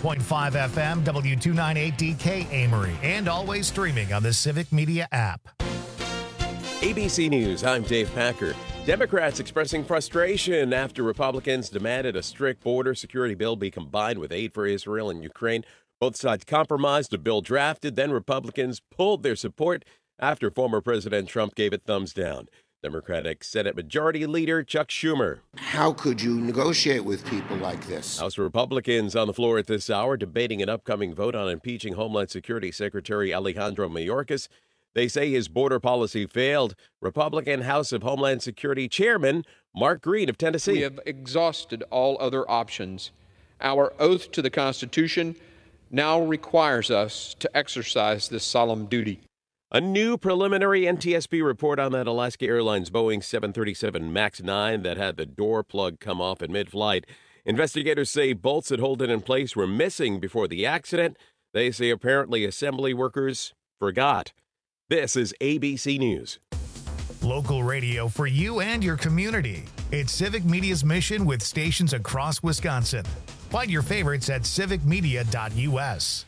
101.5 FM, W298DK Amory, and always streaming on the Civic Media app. ABC News, I'm Dave Packer. Democrats expressing frustration after Republicans demanded a strict border security bill be combined with aid for Israel and Ukraine. Both sides compromised, a bill drafted, then Republicans pulled their support after former President Trump gave it thumbs down. Democratic Senate Majority Leader Chuck Schumer. How could you negotiate with people like this? House Republicans on the floor at this hour debating an upcoming vote on impeaching Homeland Security Secretary Alejandro Mayorkas. They say his border policy failed. Republican House of Homeland Security Chairman Mark Green of Tennessee. We have exhausted all other options. Our oath to the Constitution now requires us to exercise this solemn duty. A new preliminary NTSB report on that Alaska Airlines Boeing 737 MAX 9 that had the door plug come off in mid-flight. Investigators say bolts that hold it in place were missing before the accident. They say apparently assembly workers forgot. This is ABC News. Local radio for you and your community. It's Civic Media's mission with stations across Wisconsin. Find your favorites at civicmedia.us.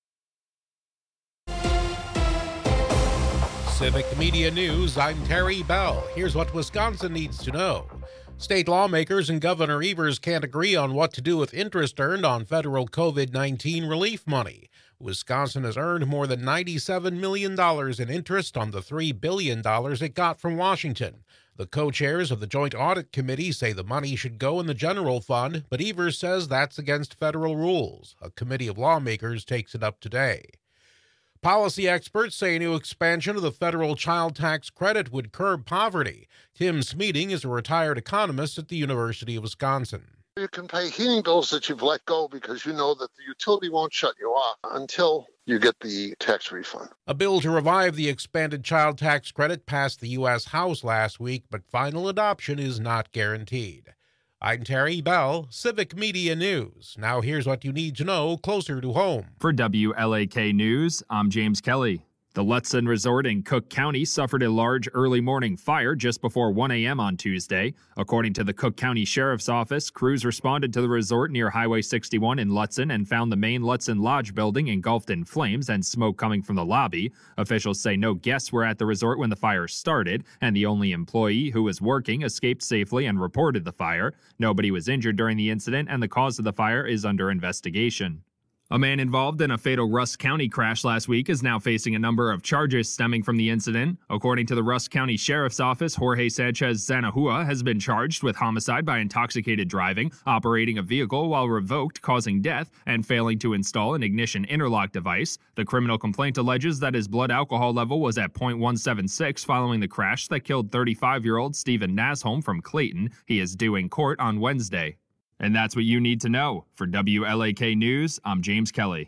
Civic Media News, I'm Terry Bell. Here's what Wisconsin needs to know. State lawmakers and Governor Evers can't agree on what to do with interest earned on federal COVID-19 relief money. Wisconsin has earned more than $97 million in interest on the $3 billion it got from Washington. The co-chairs of the Joint Audit Committee say the money should go in the general fund, but Evers says that's against federal rules. A committee of lawmakers takes it up today. Policy experts say a new expansion of the federal child tax credit would curb poverty. Tim Smeating is a retired economist at the University of Wisconsin. You can pay heating bills that you've let go because you know that the utility won't shut you off until you get the tax refund. A bill to revive the expanded child tax credit passed the U.S. House last week, but final adoption is not guaranteed. I'm Terry Bell, Civic Media News. Now here's what you need to know closer to home. For WLAK News, I'm James Kelly. The Lutzen Resort in Cook County suffered a large early morning fire just before 1 a.m. on Tuesday. According to the Cook County Sheriff's Office, crews responded to the resort near Highway 61 in Lutzen and found the main Lutzen Lodge building engulfed in flames and smoke coming from the lobby. Officials say no guests were at the resort when the fire started, and the only employee who was working escaped safely and reported the fire. Nobody was injured during the incident, and the cause of the fire is under investigation. A man involved in a fatal Rusk County crash last week is now facing a number of charges stemming from the incident. According to the Rusk County Sheriff's Office, Jorge Sanchez Zanahua has been charged with homicide by intoxicated driving, operating a vehicle while revoked, causing death, and failing to install an ignition interlock device. The criminal complaint alleges that his blood alcohol level was at .176 following the crash that killed 35-year-old Stephen Nasholm from Clayton. He is due in court on Wednesday. And that's what you need to know. For WLAK News, I'm James Kelly.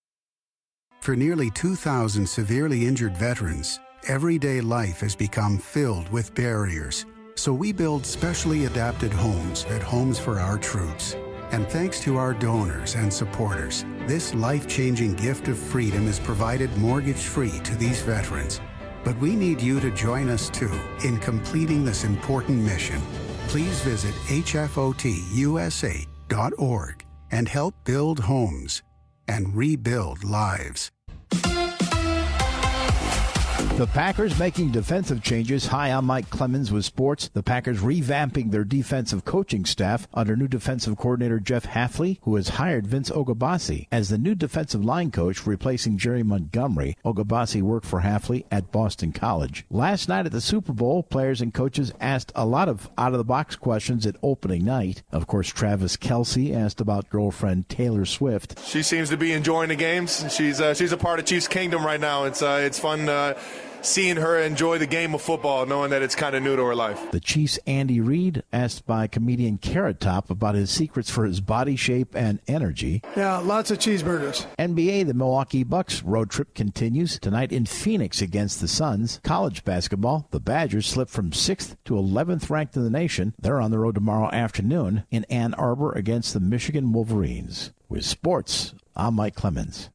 For nearly 2,000 severely injured veterans, everyday life has become filled with barriers. So we build specially adapted homes at Homes for Our Troops. And thanks to our donors and supporters, this life-changing gift of freedom is provided mortgage-free to these veterans. But we need you to join us, too, in completing this important mission. Please visit hfotusa.org and help build homes and rebuild lives. The Packers making defensive changes. Hi, I'm Mike Clemens with sports. The Packers revamping their defensive coaching staff under new defensive coordinator Jeff Hafley, who has hired Vince Ogabasi as the new defensive line coach, replacing Jerry Montgomery. Ogabasi worked for Hafley at Boston College. Last night at the Super Bowl, players and coaches asked a lot of out-of-the-box questions at opening night. Of course, Travis Kelce asked about girlfriend Taylor Swift. She seems to be enjoying the games. She's a part of Chiefs Kingdom right now. It's fun seeing her enjoy the game of football, knowing that it's kind of new to her life. The Chiefs' Andy Reid asked by comedian Carrot Top about his secrets for his body shape and energy. Yeah, lots of cheeseburgers. NBA, the Milwaukee Bucks road trip continues tonight in Phoenix against the Suns. College basketball, the Badgers slipped from 6th to 11th ranked in the nation. They're on the road tomorrow afternoon in Ann Arbor against the Michigan Wolverines. With sports, I'm Mike Clemens.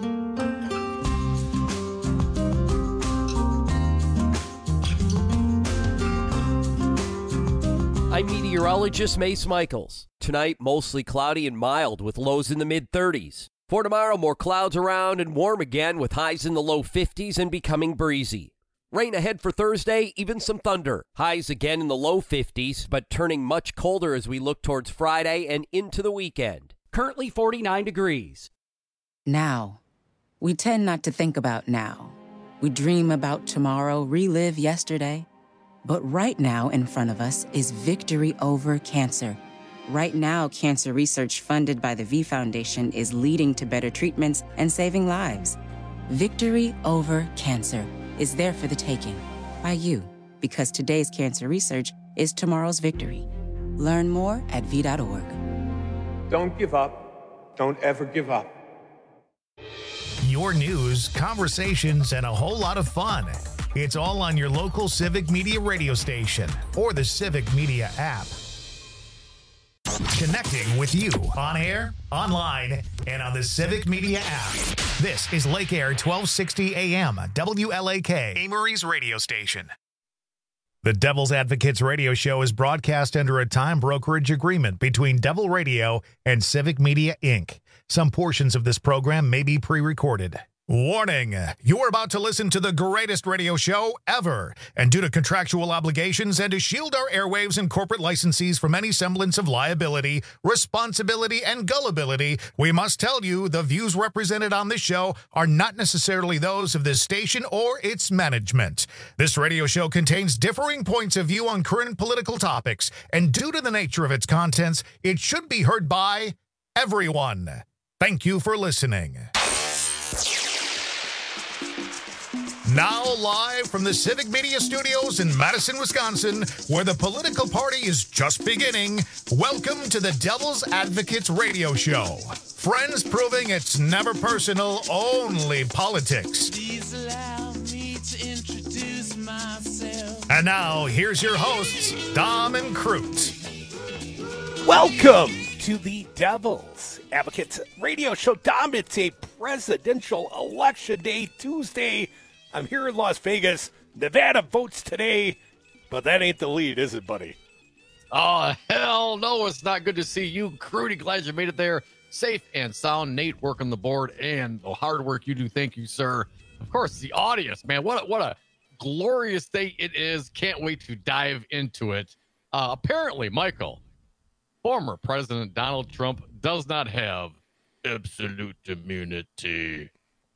I'm meteorologist Mace Michaels. Tonight, mostly cloudy and mild with lows in the mid-30s. For tomorrow, more clouds around and warm again with highs in the low 50s and becoming breezy. Rain ahead for Thursday, even some thunder. Highs again in the low 50s, but turning much colder as we look towards Friday and into the weekend. Currently 49 degrees. Now. We tend not to think about now. We dream about tomorrow, relive yesterday. But right now in front of us is victory over cancer. Right now, cancer research funded by the V Foundation is leading to better treatments and saving lives. Victory over cancer is there for the taking by you, because today's cancer research is tomorrow's victory. Learn more at V.org. Don't give up. Don't ever give up. Your news, conversations, and a whole lot of fun. It's all on your local Civic Media radio station or the Civic Media app. Connecting with you on air, online, and on the Civic Media app. This is Lake Air 1260 AM, WLAK, Amory's radio station. The Devil's Advocates radio show is broadcast under a time brokerage agreement between Devil Radio and Civic Media, Inc. Some portions of this program may be pre-recorded. Warning, you're about to listen to the greatest radio show ever. And due to contractual obligations and to shield our airwaves and corporate licensees from any semblance of liability, responsibility, and gullibility, we must tell you the views represented on this show are not necessarily those of this station or its management. This radio show contains differing points of view on current political topics, and due to the nature of its contents, it should be heard by everyone. Thank you for listening. Now live from the Civic Media Studios in Madison, Wisconsin, where the political party is just beginning, welcome to the Devil's Advocates radio show. Friends proving it's never personal, only politics. Please allow me to introduce myself. And now, here's your hosts, Dom and Crute. Welcome to the Devil's Advocates radio show. Dom, it's a presidential election day, Tuesday. I'm here in Las Vegas. Nevada votes today, but that ain't the lead, is it, buddy? Oh, hell no, it's not. Good to see you, Crudy. Glad you made it there safe and sound. Nate working the board and the hard work you do. Thank you, sir. Of course, the audience, man. What a glorious day it is. Can't wait to dive into it. Apparently, Michael, former President Donald Trump does not have absolute immunity.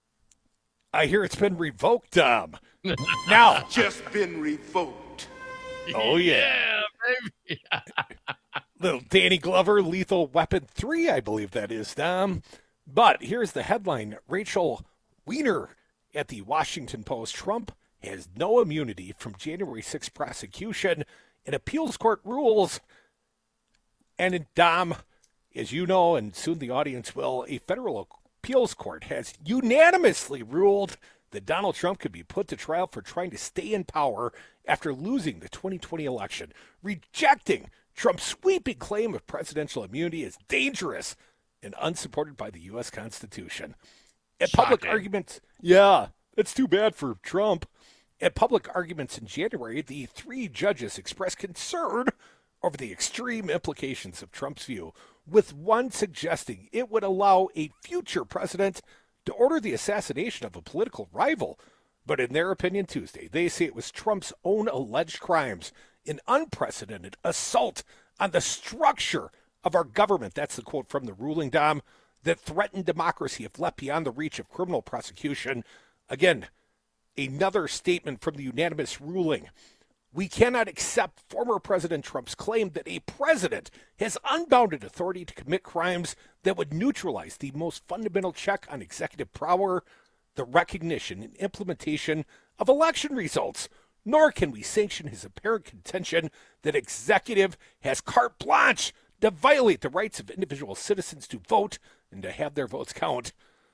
I hear it's been revoked, Dom. Now. Just been revoked. Oh, yeah. Baby. Little Danny Glover, Lethal Weapon 3, I believe that is, Dom. But here's the headline. Rachel Weiner at the Washington Post. Trump has no immunity from January 6th prosecution. An appeals court rules. And in Dom, as you know, and soon the audience will, a federal appeals court has unanimously ruled that Donald Trump could be put to trial for trying to stay in power after losing the 2020 election, rejecting Trump's sweeping claim of presidential immunity as dangerous and unsupported by the U.S. Constitution. At public arguments, that's too bad for Trump. At public arguments in January, the three judges expressed concern over the extreme implications of Trump's view, with one suggesting it would allow a future president to order the assassination of a political rival. But in their opinion Tuesday, they say it was Trump's own alleged crimes, an unprecedented assault on the structure of our government, that's the quote from the ruling, Dom, that threatened democracy if left beyond the reach of criminal prosecution. Again, another statement from the unanimous ruling. We cannot accept former President Trump's claim that a president has unbounded authority to commit crimes that would neutralize the most fundamental check on executive power, the recognition and implementation of election results. Nor can we sanction his apparent contention that executive has carte blanche to violate the rights of individual citizens to vote and to have their votes count.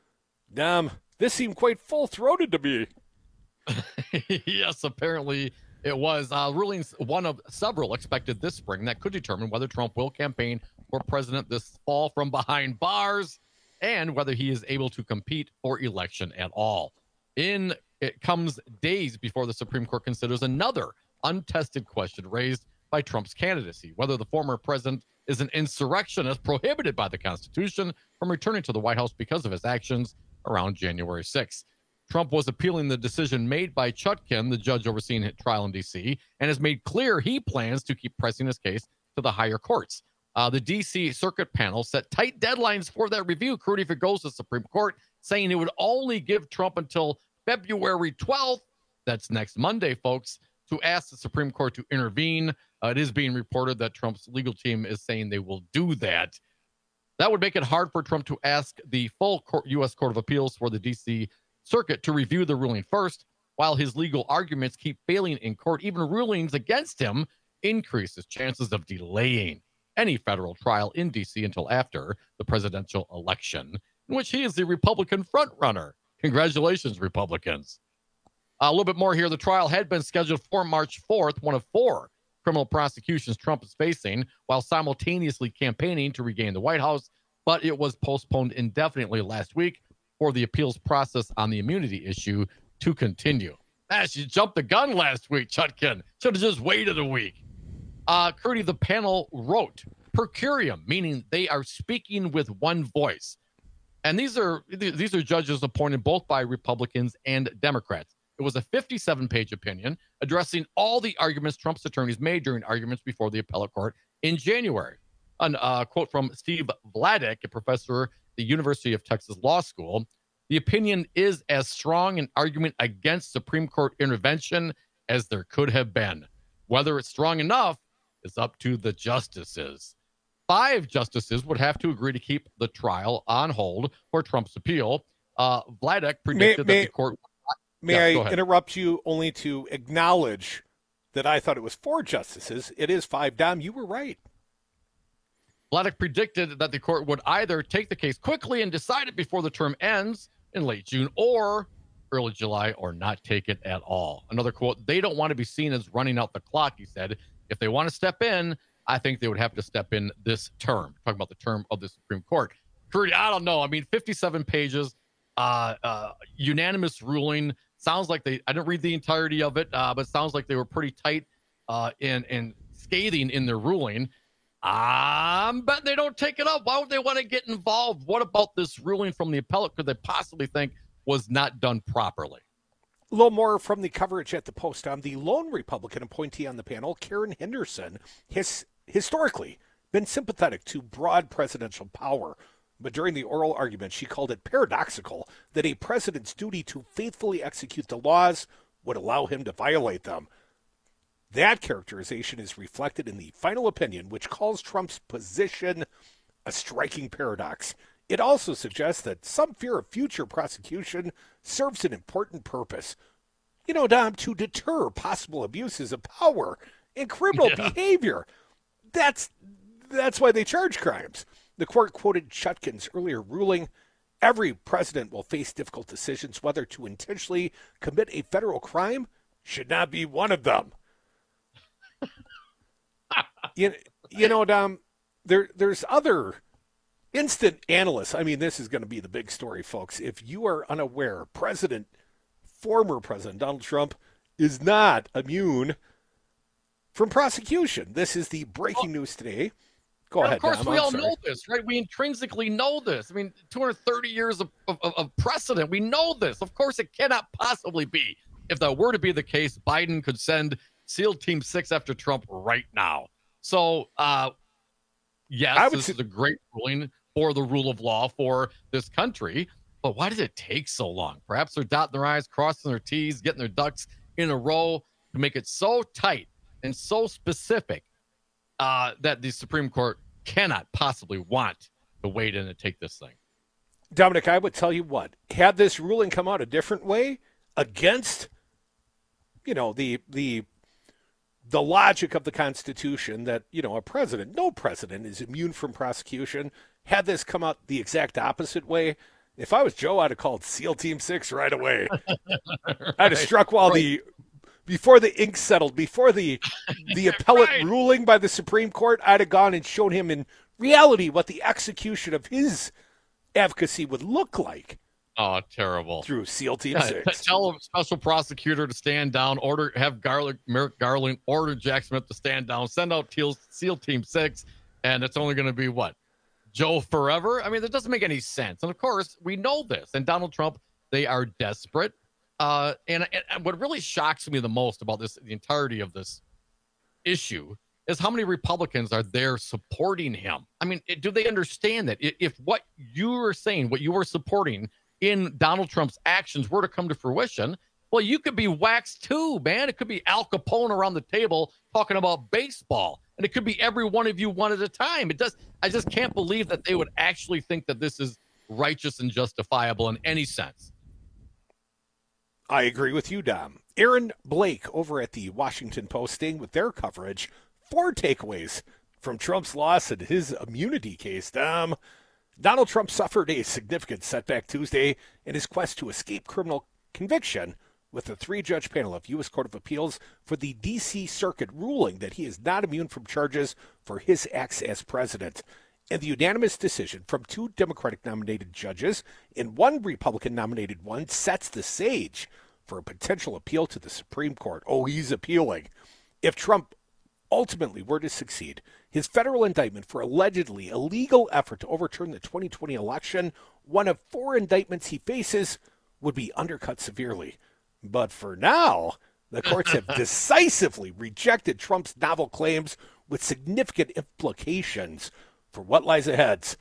This seemed quite full-throated to me. Yes, apparently it was. Rulings, one of several expected this spring, that could determine whether Trump will campaign for president this fall from behind bars and whether he is able to compete for election at all. It comes days before the Supreme Court considers another untested question raised by Trump's candidacy, whether the former president is an insurrectionist prohibited by the Constitution from returning to the White House because of his actions around January 6th. Trump was appealing the decision made by Chutkan, the judge overseeing his trial in D.C., and has made clear he plans to keep pressing his case to the higher courts. The D.C. Circuit panel set tight deadlines for that review, Crudy, if it goes to the Supreme Court, saying it would only give Trump until February 12th, that's next Monday, folks, to ask the Supreme Court to intervene. It is being reported that Trump's legal team is saying they will do that. That would make it hard for Trump to ask the full U.S. Court of Appeals for the D.C. Circuit to review the ruling first, while his legal arguments keep failing in court. Even rulings against him increase his chances of delaying any federal trial in D.C. until after the presidential election, in which he is the Republican frontrunner. Congratulations, Republicans. A little bit more here. The trial had been scheduled for March 4th, one of 4 criminal prosecutions Trump is facing, while simultaneously campaigning to regain the White House, but it was postponed indefinitely last week for the appeals process on the immunity issue to continue. Gosh, you jumped the gun last week, Chutkan. Should have just waited a week. Crudy, the panel wrote per curiam, meaning they are speaking with one voice. And these are judges appointed both by Republicans and Democrats. It was a 57-page opinion addressing all the arguments Trump's attorneys made during arguments before the appellate court in January. A quote from Steve Vladeck, a professor at the University of Texas Law School. The opinion is as strong an argument against Supreme Court intervention as there could have been. Whether it's strong enough is up to the justices. 5 justices would have to agree to keep the trial on hold for Trump's appeal. Vladeck predicted that the court... May I interrupt you only to acknowledge that I thought it was 4 justices. It is 5. Dom, you were right. Vladeck predicted that the court would either take the case quickly and decide it before the term ends in late June or early July, or not take it at all. Another quote, they don't want to be seen as running out the clock, he said. If they want to step in, I think they would have to step in this term. Talking about the term of the Supreme Court. Crudy, I don't know. I mean, 57 pages, unanimous ruling. Sounds like I didn't read the entirety of it, but it sounds like they were pretty tight and scathing in their ruling. But they don't take it up. Why would they want to get involved? What about this ruling from the appellate could they possibly think was not done properly? A little more from the coverage at the Post. The lone Republican appointee on the panel, Karen Henderson, has historically been sympathetic to broad presidential power. But during the oral argument, she called it paradoxical that a president's duty to faithfully execute the laws would allow him to violate them. That characterization is reflected in the final opinion, which calls Trump's position a striking paradox. It also suggests that some fear of future prosecution serves an important purpose. You know, Dom, to deter possible abuses of power and criminal behavior. That's why they charge crimes. The court quoted Chutkan's earlier ruling, every president will face difficult decisions. Whether to intentionally commit a federal crime should not be one of them. You know, Dom, there's other instant analysts. I mean, this is going to be the big story, folks. If you are unaware, former President Donald Trump is not immune from prosecution. This is the breaking news today. Go ahead, of course, Dom, we all know this, right? We intrinsically know this. I mean, 230 years of precedent. We know this. Of course, it cannot possibly be. If that were to be the case, Biden could send SEAL Team 6 after Trump right now. So, yes, this is a great ruling for the rule of law for this country. But why does it take so long? Perhaps they're dotting their I's, crossing their T's, getting their ducks in a row to make it so tight and so specific that the Supreme Court cannot possibly want to wade in and take this thing. Dominic, I would tell you what, had this ruling come out a different way against, the logic of the Constitution that, no president is immune from prosecution. Had this come out the exact opposite way, if I was Joe, I'd have called SEAL Team 6 right away. I'd have struck while before the ink settled, before the appellate ruling by the Supreme Court, I'd have gone and shown him in reality what the execution of his advocacy would look like. Oh, terrible. Through SEAL Team 6. Tell a special prosecutor to stand down, have Merrick Garland order Jack Smith to stand down, send out SEAL Team 6, And it's only going to be what? Joe forever? I mean, that doesn't make any sense. And of course, we know this. And Donald Trump, they are desperate. And what really shocks me the most about this, the entirety of this issue, is how many Republicans are there supporting him. I mean, do they understand that if what you were saying, what you were supporting in Donald Trump's actions were to come to fruition, well, you could be waxed too, man. It could be Al Capone around the table talking about baseball, and it could be every one of you one at a time. I just can't believe that they would actually think that this is righteous and justifiable in any sense. I agree with you, Dom. Aaron Blake over at the Washington Post staying with their coverage. 4 takeaways from Trump's loss and his immunity case, Dom. Donald Trump suffered a significant setback Tuesday in his quest to escape criminal conviction, with a 3-judge panel of U.S. Court of Appeals for the D.C. Circuit ruling that he is not immune from charges for his acts as president. And the unanimous decision from 2 Democratic-nominated judges and 1 Republican-nominated one sets the stage for a potential appeal to the Supreme Court. Oh, he's appealing. If Trump ultimately were to succeed, his federal indictment for allegedly illegal effort to overturn the 2020 election, one of 4 indictments he faces, would be undercut severely. But for now, the courts have decisively rejected Trump's novel claims with significant implications for what lies ahead.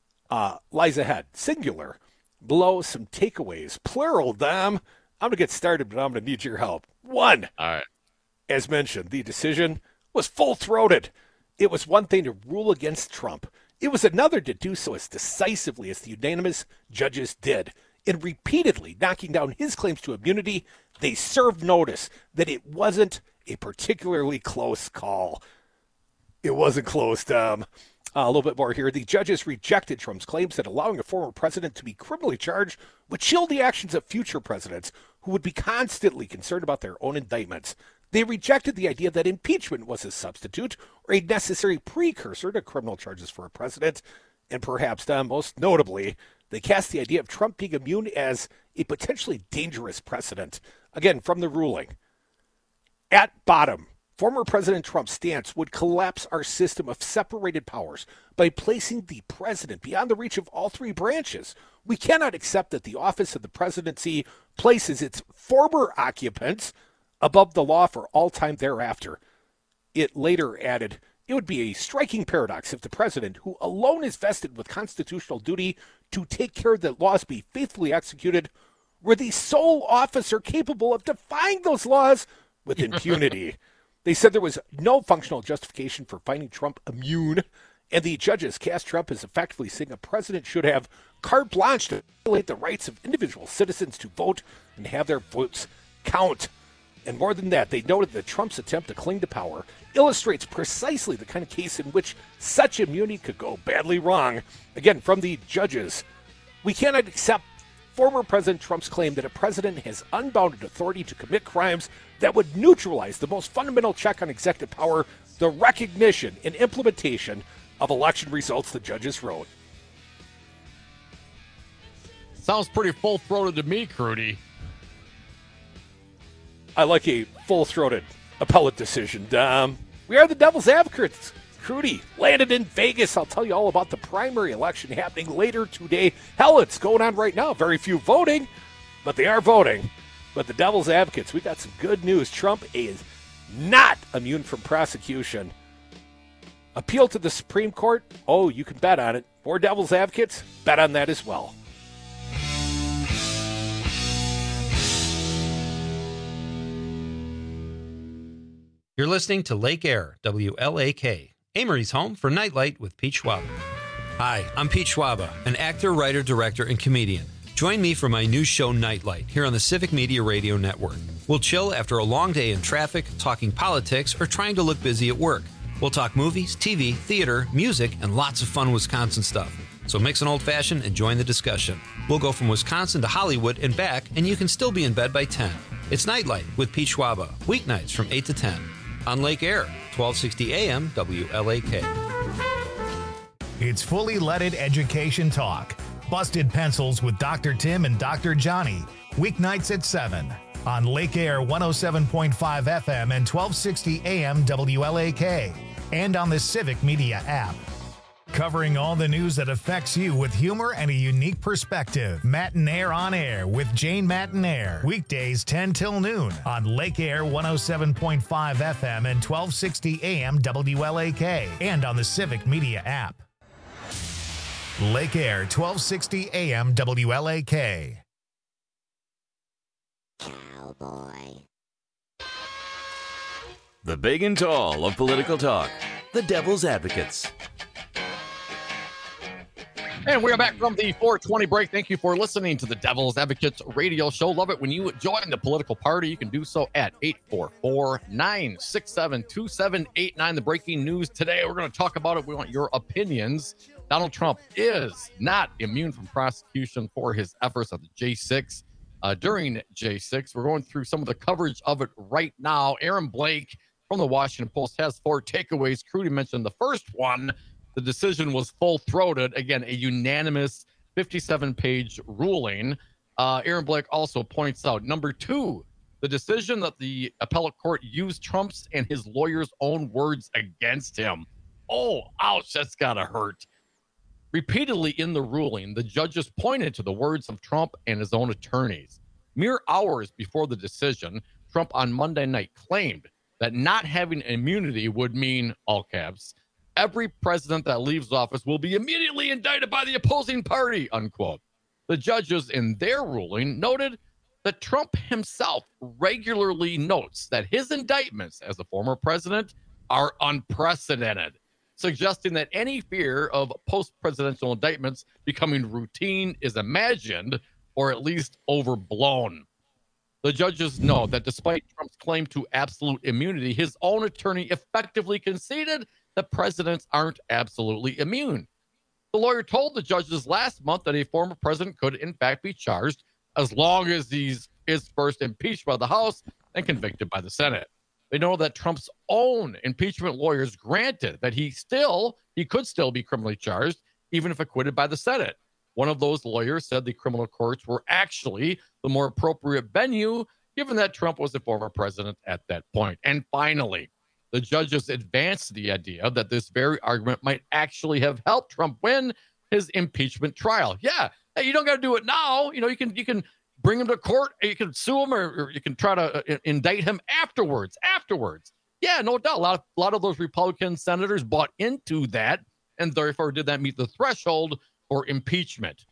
Singular. Below, some takeaways. Plural, Dom. I'm going to get started, but I'm going to need your help. 1. All right. As mentioned, the decision was full-throated. It was one thing to rule against Trump. It was another to do so as decisively as the unanimous judges did. In repeatedly knocking down his claims to immunity, they served notice that it wasn't a particularly close call. It wasn't close, Dom. A little bit more here. The judges rejected Trump's claims that allowing a former president to be criminally charged would chill the actions of future presidents who would be constantly concerned about their own indictments. They rejected the idea that impeachment was a substitute or a necessary precursor to criminal charges for a president. And perhaps, most notably, they cast the idea of Trump being immune as a potentially dangerous precedent. Again, from the ruling. At bottom, former President Trump's stance would collapse our system of separated powers by placing the president beyond the reach of all 3 branches. We cannot accept that the office of the presidency places its former occupants above the law for all time thereafter. It later added, it would be a striking paradox if the president, who alone is vested with constitutional duty to take care that laws be faithfully executed, were the sole officer capable of defying those laws with impunity. They said there was no functional justification for finding Trump immune, and the judges cast Trump as effectively saying a president should have carte blanche to violate the rights of individual citizens to vote and have their votes count. And more than that, they noted that Trump's attempt to cling to power illustrates precisely the kind of case in which such immunity could go badly wrong. Again, from the judges, we cannot accept former President Trump's claim that a president has unbounded authority to commit crimes that would neutralize the most fundamental check on executive power, the recognition and implementation of election results, the judges wrote. Sounds pretty full-throated to me, Crudy. I like a full-throated appellate decision. We are the devil's advocates. Crudy landed in Vegas. I'll tell you all about the primary election happening later today. Hell, it's going on right now. Very few voting, but they are voting. But the devil's advocates, we got some good news. Trump is not immune from prosecution. Appeal to the Supreme Court? Oh, you can bet on it. More devil's advocates? Bet on that as well. You're listening to Lake Air, WLAK, Amory's home for Nightlight with Pete Schwaba. Hi, I'm Pete Schwaba, an actor, writer, director, and comedian. Join me for my new show, Nightlight, here on the Civic Media Radio Network. We'll chill after a long day in traffic, talking politics, or trying to look busy at work. We'll talk movies, TV, theater, music, and lots of fun Wisconsin stuff. So mix an old-fashioned and join the discussion. We'll go from Wisconsin to Hollywood and back, and you can still be in bed by 10. It's Nightlight with Pete Schwaba, weeknights from 8 to 10. On Lake Air, 1260 AM, WLAK. It's fully leaded education talk. Busted Pencils with Dr. Tim and Dr. Johnny. Weeknights at 7. On Lake Air 107.5 FM and 1260 AM, WLAK. And on the Civic Media app. covering all the news that affects you with humor and a unique perspective. Matinaire on Air with Jane Matinaire. Weekdays 10 till noon on Lake Air 107.5 FM and 1260 AM WLAK and on the Civic Media app. Lake Air 1260 AM WLAK. Cowboy. The big and tall of political talk. The Devil's Advocates. And we're back from the 420 break. Thank you for listening to the Devil's Advocates radio show. Love it when you join the political party. You can do so at 844-967-2789. The breaking news today, we're going to talk about it. We want your opinions. Donald Trump is not immune from prosecution for his efforts at the J6. During J6, we're going through some of the coverage of it right now. Aaron Blake from the Washington Post has 4 takeaways. Crudy mentioned the first one. The decision was full-throated. Again, a unanimous 57-page ruling. Aaron Blake also points out, number 2, the decision that the appellate court used Trump's and his lawyers' own words against him. Oh, ouch, that's gotta hurt. Repeatedly in the ruling, the judges pointed to the words of Trump and his own attorneys. Mere hours before the decision, Trump on Monday night claimed that not having immunity would mean, all caps, every president that leaves office will be immediately indicted by the opposing party, unquote. The judges in their ruling noted that Trump himself regularly notes that his indictments as a former president are unprecedented, suggesting that any fear of post-presidential indictments becoming routine is imagined or at least overblown. The judges know that despite Trump's claim to absolute immunity, his own attorney effectively conceded that presidents aren't absolutely immune. The lawyer told the judges last month that a former president could, in fact, be charged as long as he is first impeached by the House and convicted by the Senate. They know that Trump's own impeachment lawyers granted that he could still be criminally charged, even if acquitted by the Senate. One of those lawyers said the criminal courts were actually the more appropriate venue, given that Trump was a former president at that point. And finally, the judges advanced the idea that this very argument might actually have helped Trump win his impeachment trial. Yeah, hey, you don't got to do it now. You know, you can bring him to court, you can sue him, or you can try to indict him afterwards. Yeah, no doubt. A lot of those Republican senators bought into that, and therefore did that meet the threshold for impeachment.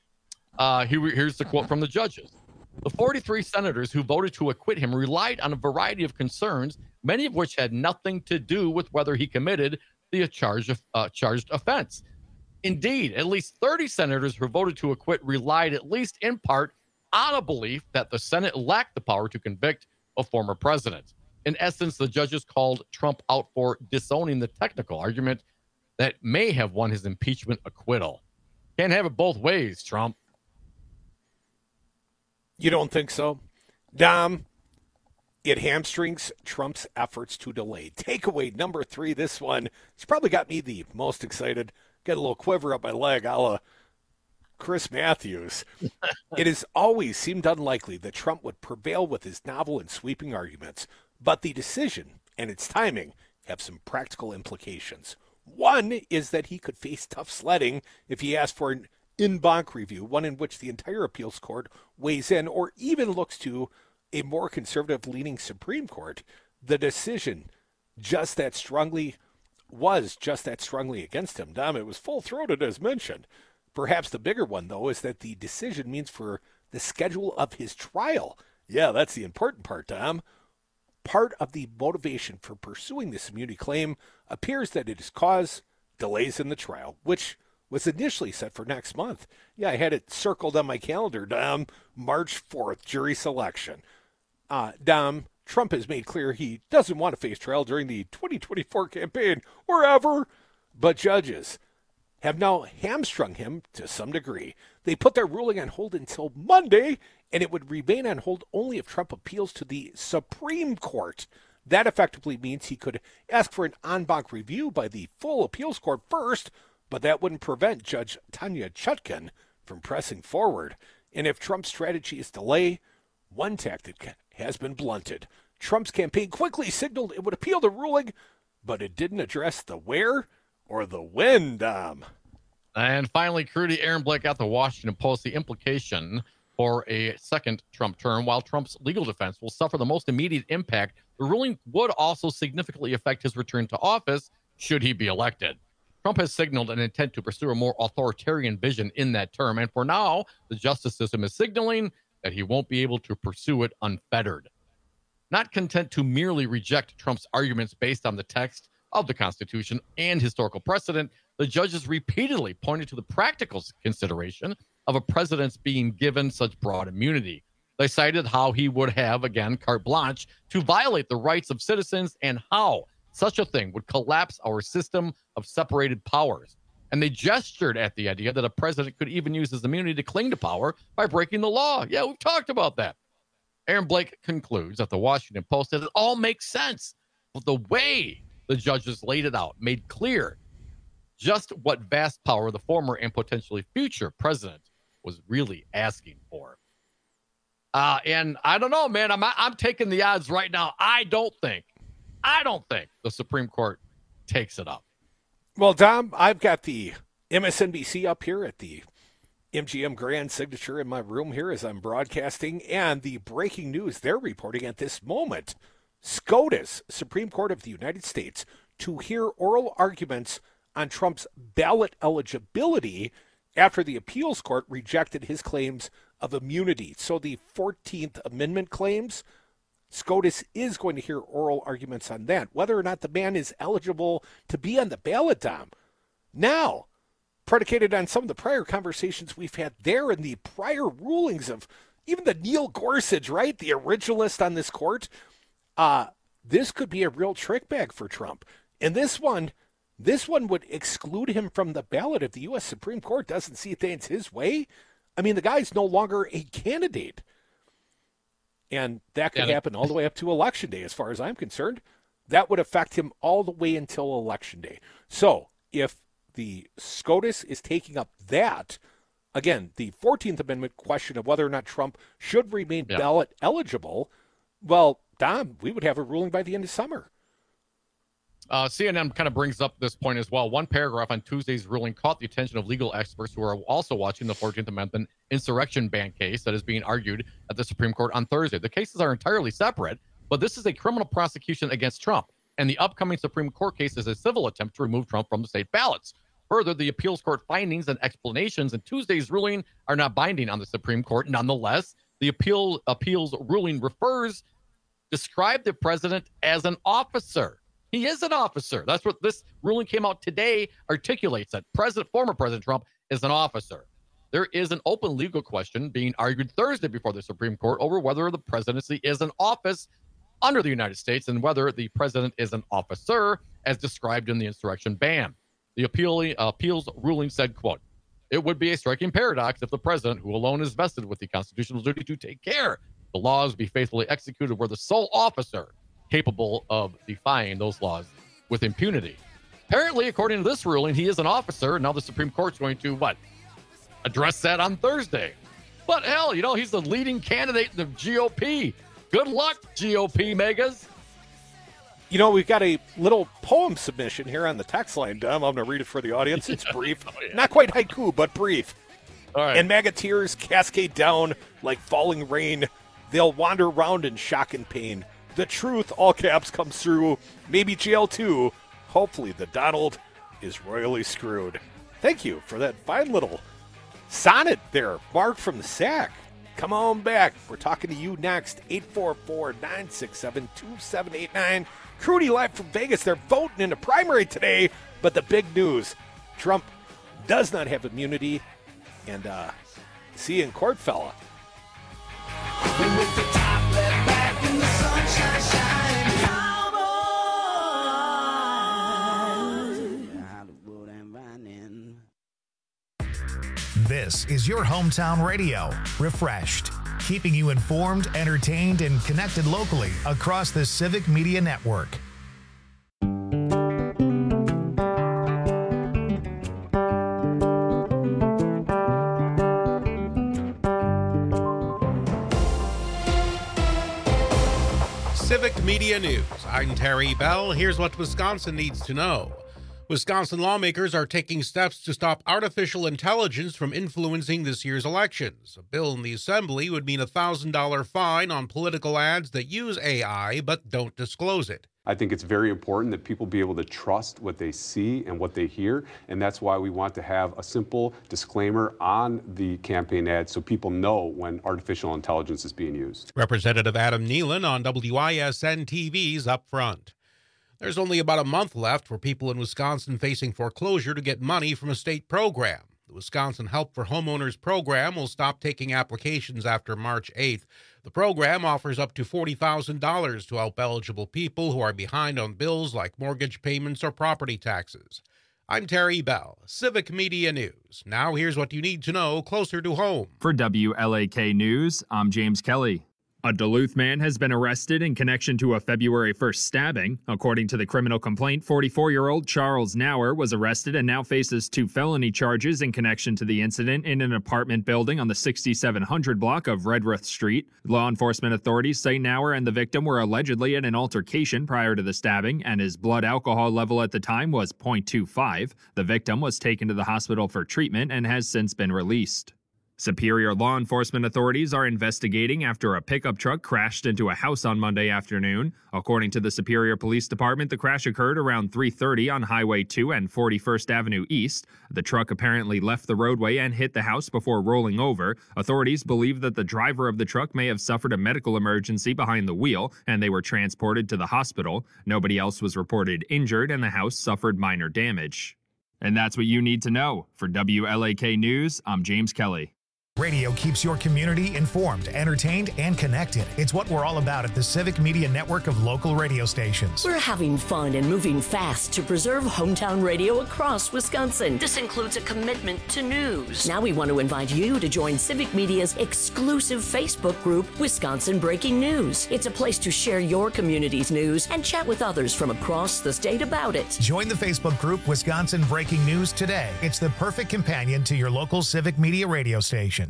Here's the quote from the judges. The 43 senators who voted to acquit him relied on a variety of concerns, many of which had nothing to do with whether he committed the charged offense. Indeed, at least 30 senators who voted to acquit relied, at least in part, on a belief that the Senate lacked the power to convict a former president. In essence, the judges called Trump out for disowning the technical argument that may have won his impeachment acquittal. Can't have it both ways, Trump. You don't think so? Dom, it hamstrings Trump's efforts to delay. Takeaway number 3, this one, it's probably got me the most excited. Got a little quiver up my leg, a la Chris Matthews. It has always seemed unlikely that Trump would prevail with his novel and sweeping arguments, but the decision and its timing have some practical implications. One is that he could face tough sledding if he asked for an en banc review, one in which the entire appeals court weighs in or even looks to a more conservative-leaning Supreme Court. The decision was just that strongly against him. Dom, it was full-throated as mentioned. Perhaps the bigger one, though, is that the decision means for the schedule of his trial. Yeah, that's the important part, Dom. Part of the motivation for pursuing this immunity claim appears that it has caused delays in the trial, which was initially set for next month. Yeah, I had it circled on my calendar, Dom. March 4th, jury selection. Dom, Trump has made clear he doesn't want to face trial during the 2024 campaign or ever, but judges have now hamstrung him to some degree. They put their ruling on hold until Monday, and it would remain on hold only if Trump appeals to the Supreme Court. That effectively means he could ask for an en banc review by the full appeals court first, but that wouldn't prevent Judge Tanya Chutkan from pressing forward. And if Trump's strategy is delay, one tactic has been blunted. Trump's campaign quickly signaled it would appeal the ruling, but it didn't address the where or the when, Dom. And finally, Crudy, Aaron Blake at the Washington Post, the implication for a second Trump term. While Trump's legal defense will suffer the most immediate impact, the ruling would also significantly affect his return to office should he be elected. Trump has signaled an intent to pursue a more authoritarian vision in that term, and for now, the justice system is signaling that he won't be able to pursue it unfettered. Not content to merely reject Trump's arguments based on the text of the Constitution and historical precedent, the judges repeatedly pointed to the practical consideration of a president's being given such broad immunity. They cited how he would have, again, carte blanche to violate the rights of citizens and how such a thing would collapse our system of separated powers. And they gestured at the idea that a president could even use his immunity to cling to power by breaking the law. Yeah, we've talked about that. Aaron Blake concludes at the Washington Post that it all makes sense, but the way the judges laid it out made clear just what vast power the former and potentially future president was really asking for. And I don't know, man. I'm taking the odds right now. I don't think the Supreme Court takes it up. Well, Dom, I've got the MSNBC up here at the MGM Grand Signature in my room here as I'm broadcasting, and the breaking news they're reporting at this moment. SCOTUS, Supreme Court of the United States, to hear oral arguments on Trump's ballot eligibility after the appeals court rejected his claims of immunity. So the 14th Amendment claims, SCOTUS is going to hear oral arguments on that, whether or not the man is eligible to be on the ballot, Dom. Now, predicated on some of the prior conversations we've had there and the prior rulings of even the Neil Gorsuch, right, the originalist on this court, this could be a real trick bag for Trump. And this one would exclude him from the ballot if the U.S. Supreme Court doesn't see things his way. I mean, the guy's no longer a candidate. And that could happen all the way up to Election Day, as far as I'm concerned. That would affect him all the way until Election Day. So if the SCOTUS is taking up that, again, the 14th Amendment question of whether or not Trump should remain ballot eligible, well, Dom, we would have a ruling by the end of summer. CNN kind of brings up this point as well. One paragraph on Tuesday's ruling caught the attention of legal experts who are also watching the 14th Amendment insurrection ban case that is being argued at the Supreme Court on Thursday. The cases are entirely separate, but this is a criminal prosecution against Trump, and the upcoming Supreme Court case is a civil attempt to remove Trump from the state ballots. Further, the appeals court findings and explanations in Tuesday's ruling are not binding on the Supreme Court. Nonetheless, the appeals ruling described the president as an officer. He is an officer. That's what this ruling came out today articulates, that former President Trump is an officer. There is an open legal question being argued Thursday before the Supreme Court over whether the presidency is an office under the United States and whether the president is an officer as described in the insurrection ban. The appeals ruling said, quote, "It would be a striking paradox if the president, who alone is vested with the constitutional duty to take care the laws be faithfully executed, were the sole officer capable of defying those laws with impunity." Apparently, according to this ruling, he is an officer. Now the Supreme Court's going to, address that on Thursday. But hell, he's the leading candidate in the GOP. Good luck, GOP megas. We've got a little poem submission here on the text line, Dom. I'm going to read it for the audience. It's brief. Not quite haiku, but brief. All right. And MAGA tears cascade down like falling rain. They'll wander round in shock and pain. The truth, all caps, comes through. Maybe jail too. Hopefully the Donald is royally screwed. Thank you for that fine little sonnet there, Mark from the Sack. Come on back. We're talking to you next. 844-967-2789. Crudy live from Vegas. They're voting in the primary today. But the big news, Trump does not have immunity. And see you in court, fella. This is your hometown radio, Refreshed, keeping you informed, entertained, and connected locally across the Civic Media Network. Civic Media News. I'm Terry Bell. Here's what Wisconsin needs to know. Wisconsin lawmakers are taking steps to stop artificial intelligence from influencing this year's elections. A bill in the Assembly would mean a $1,000 fine on political ads that use AI but don't disclose it. I think it's very important that people be able to trust what they see and what they hear, and that's why we want to have a simple disclaimer on the campaign ad so people know when artificial intelligence is being used. Representative Adam Nealon on WISN TV's Up Front. There's only about a month left for people in Wisconsin facing foreclosure to get money from a state program. The Wisconsin Help for Homeowners program will stop taking applications after March 8th. The program offers up to $40,000 to help eligible people who are behind on bills like mortgage payments or property taxes. I'm Terry Bell, Civic Media News. Now here's what you need to know closer to home. For WLAK News, I'm James Kelly. A Duluth man has been arrested in connection to a February 1st stabbing. According to the criminal complaint, 44-year-old Charles Nauer was arrested and now faces 2 felony charges in connection to the incident in an apartment building on the 6700 block of Redruth Street. Law enforcement authorities say Nauer and the victim were allegedly in an altercation prior to the stabbing, and his blood alcohol level at the time was .25. The victim was taken to the hospital for treatment and has since been released. Superior law enforcement authorities are investigating after a pickup truck crashed into a house on Monday afternoon. According to the Superior Police Department, the crash occurred around 3:30 on Highway 2 and 41st Avenue East. The truck apparently left the roadway and hit the house before rolling over. Authorities believe that the driver of the truck may have suffered a medical emergency behind the wheel, and they were transported to the hospital. Nobody else was reported injured, and the house suffered minor damage. And that's what you need to know. For WLAK News, I'm James Kelly. Radio keeps your community informed, entertained, and connected. It's what we're all about at the Civic Media Network of local radio stations. We're having fun and moving fast to preserve hometown radio across Wisconsin. This includes a commitment to news. Now we want to invite you to join Civic Media's exclusive Facebook group, Wisconsin Breaking News. It's a place to share your community's news and chat with others from across the state about it. Join the Facebook group Wisconsin Breaking News today. It's the perfect companion to your local Civic Media radio station.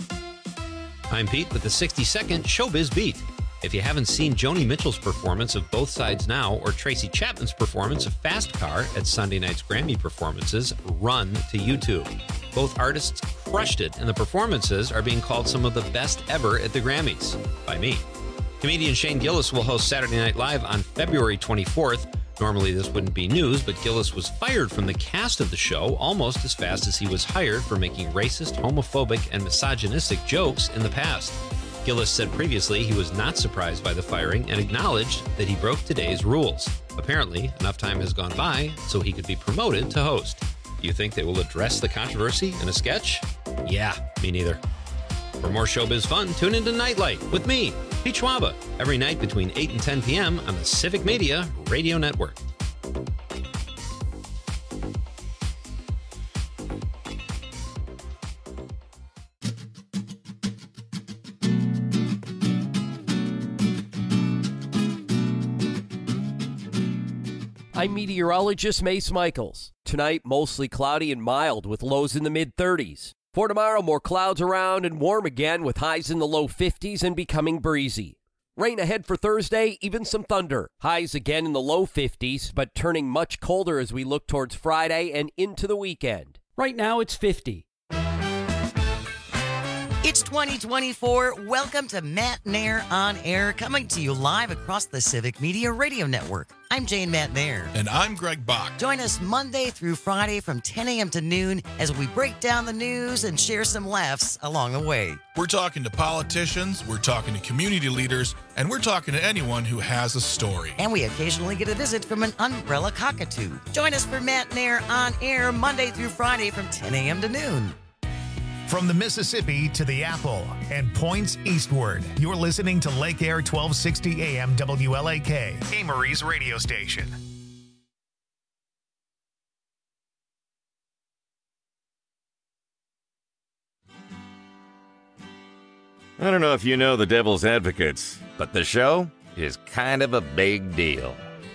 I'm Pete with the 60-second Showbiz Beat. If you haven't seen Joni Mitchell's performance of Both Sides Now or Tracy Chapman's performance of Fast Car at Sunday night's Grammy performances, run to YouTube. Both artists crushed it, and the performances are being called some of the best ever at the Grammys, by me. Comedian Shane Gillis will host Saturday Night Live on February 24th. Normally this wouldn't be news, but Gillis was fired from the cast of the show almost as fast as he was hired for making racist, homophobic, and misogynistic jokes in the past. Gillis said previously he was not surprised by the firing and acknowledged that he broke today's rules. Apparently, enough time has gone by so he could be promoted to host. Do you think they will address the controversy in a sketch? Yeah, me neither. For more showbiz fun, tune into Nightlight with me, Pete Schwaba, every night between 8 and 10 p.m. on the Civic Media Radio Network. I'm meteorologist Mace Michaels. Tonight, mostly cloudy and mild with lows in the mid-30s. For tomorrow, more clouds around and warm again with highs in the low 50s and becoming breezy. Rain ahead for Thursday, even some thunder. Highs again in the low 50s, but turning much colder as we look towards Friday and into the weekend. Right now, it's 50. It's 2024. Welcome to Matt Nair On Air, coming to you live across the Civic Media Radio Network. I'm Jane Matt Nair. And I'm Greg Bach. Join us Monday through Friday from 10 a.m. to noon as we break down the news and share some laughs along the way. We're talking to politicians, we're talking to community leaders, and we're talking to anyone who has a story. And we occasionally get a visit from an umbrella cockatoo. Join us for Matt Nair On Air Monday through Friday from 10 a.m. to noon. From the Mississippi to the Apple and points eastward, you're listening to Lake Air 1260 AM WLAK, Amory's radio station. I don't know if you know the Devil's Advocates, but the show is kind of a big deal.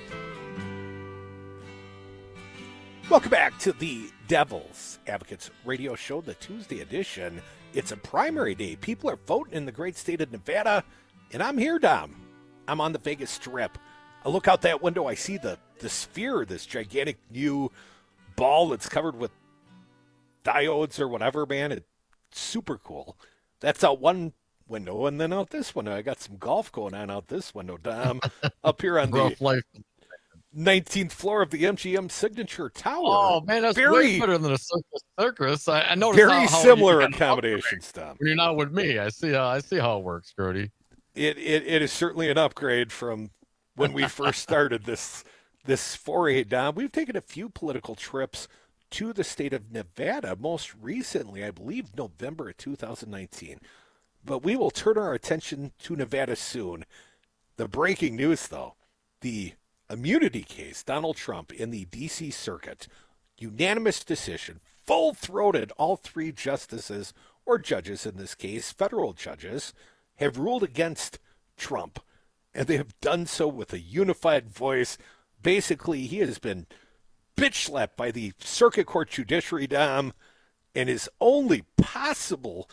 Welcome back to the Devil's Advocates radio show, the Tuesday edition. It's a primary day. People are voting in the great state of Nevada, and I'm here, Dom. I'm on the Vegas Strip. I look out that window, I see the sphere, this gigantic new ball that's covered with diodes or whatever, man. It's super cool. That's out one window, and then out this window, I got some golf going on out this window, Dom, up here on the 19th floor of the MGM Signature Tower. Oh, man, that's way better than a circus. I noticed very how similar accommodations, Dom. When you're not with me, I see how it works, Grody. It is certainly an upgrade from when we first started this foray, Dom. We've taken a few political trips to the state of Nevada, most recently, I believe, November of 2019. But we will turn our attention to Nevada soon. The breaking news, though, the immunity case, Donald Trump in the D.C. Circuit, unanimous decision, full-throated, all three justices, or judges in this case, federal judges, have ruled against Trump. And they have done so with a unified voice. Basically, he has been bitch-slapped by the Circuit Court Judiciary, Dom, and his only possible,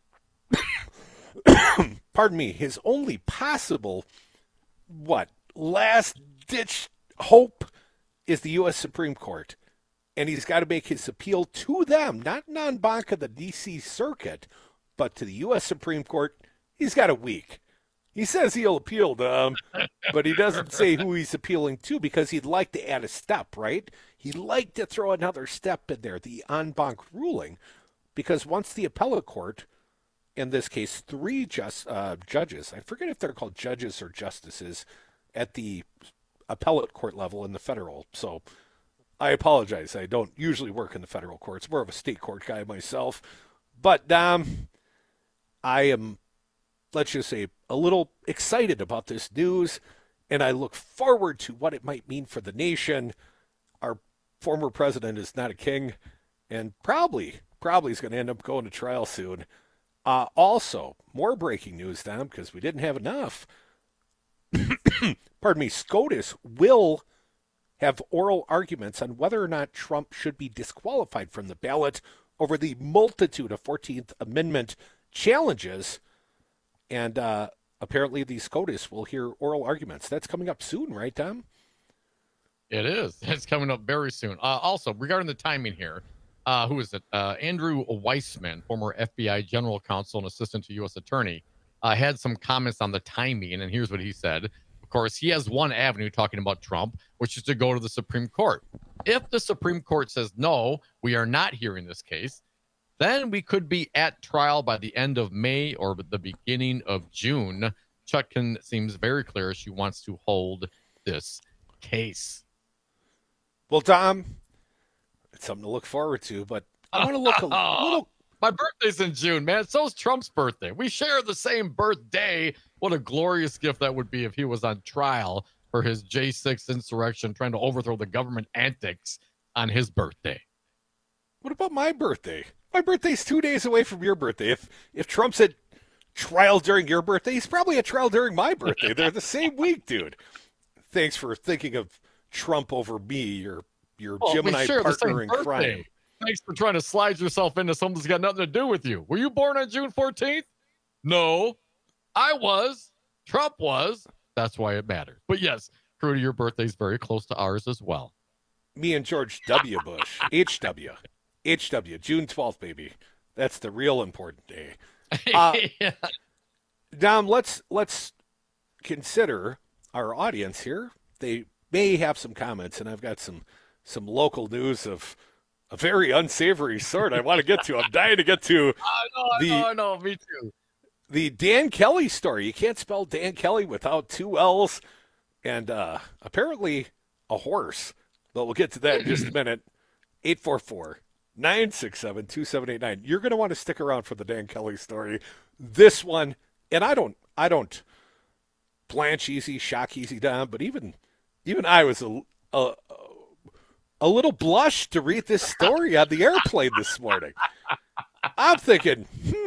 his only possible, last-ditch hope is the U.S. Supreme Court. And he's got to make his appeal to them, not en banc of the D.C. Circuit, but to the U.S. Supreme Court. He's got a week. He says he'll appeal to them, but he doesn't say who he's appealing to because he'd like to add a step, right? He'd like to throw another step in there, the en banc ruling, because once the appellate court, in this case, three judges, I forget if they're called judges or justices at the appellate court level in the federal, so I apologize. I don't usually work in the federal courts, more of a state court guy myself, but I am, let's just say, a little excited about this news, and I look forward to what it might mean for the nation. Our former president is not a king, and probably is going to end up going to trial soon. Also, more breaking news, Tom, because we didn't have enough. Pardon me, SCOTUS will have oral arguments on whether or not Trump should be disqualified from the ballot over the multitude of 14th Amendment challenges. And apparently the SCOTUS will hear oral arguments. That's coming up soon, right, Tom? It is. It's coming up very soon. Also, regarding the timing here, who is it? Andrew Weissman, former FBI general counsel and assistant to U.S. attorney, had some comments on the timing, and here's what he said. Of course, he has one avenue talking about Trump, which is to go to the Supreme Court. If the Supreme Court says, no, we are not hearing this case, then we could be at trial by the end of May or the beginning of June. Chutkan seems very clear she wants to hold this case. Well, Tom, it's something to look forward to, but I want to look a little... My birthday's in June, man. So's Trump's birthday. We share the same birthday. What a glorious gift that would be if he was on trial for his J6 insurrection, trying to overthrow the government antics on his birthday. What about my birthday? My birthday's 2 days away from your birthday. If Trump's at trial during your birthday, he's probably at trial during my birthday. They're the same week, dude. Thanks for thinking of Trump over me, your Gemini partner in crime. Thanks for trying to slide yourself into something that's got nothing to do with you. Were you born on June 14th? No. I was. Trump was. That's why it matters. But yes, Crudy, your birthday's very close to ours as well. Me and George W. Bush. HW, June 12th, baby. That's the real important day. Yeah. Dom, let's consider our audience here. They may have some comments, and I've got some local news of a very unsavory sort I want to get to. I'm dying to get to. I know, me too. The Dan Kelly story. You can't spell Dan Kelly without two L's, and apparently a horse. But we'll get to that in just a minute. 844-967-2789. You're going to want to stick around for the Dan Kelly story. This one, and I don't blanch easy, shock easy down, but even I was a little blushed to read this story on the airplane this morning. I'm thinking,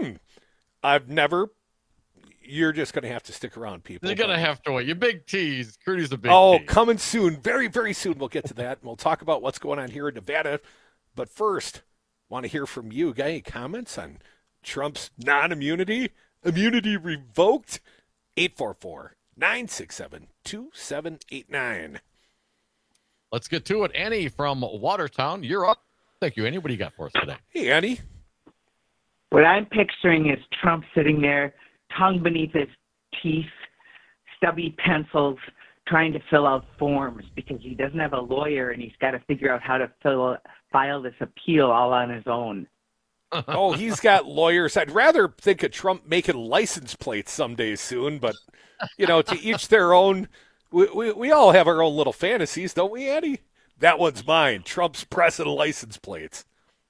you're just going to have to stick around, people. You're going to have to wait. You big tease. Crudy's a big tease. Coming soon. Very, very soon. We'll get to that. And we'll talk about what's going on here in Nevada. But first, want to hear from you. Got any comments on Trump's non-immunity? Immunity revoked? 844-967-2789. Let's get to it. Annie from Watertown, you're up. Thank you, Annie. What do you got for us today? Hey, Annie. What I'm picturing is Trump sitting there, tongue beneath his teeth, stubby pencils, trying to fill out forms because he doesn't have a lawyer and he's got to figure out how to file this appeal all on his own. Oh, he's got lawyers. I'd rather think of Trump making license plates someday soon, but, to each their own. We all have our own little fantasies, don't we, Andy? That one's mine. Trump's pressing license plates.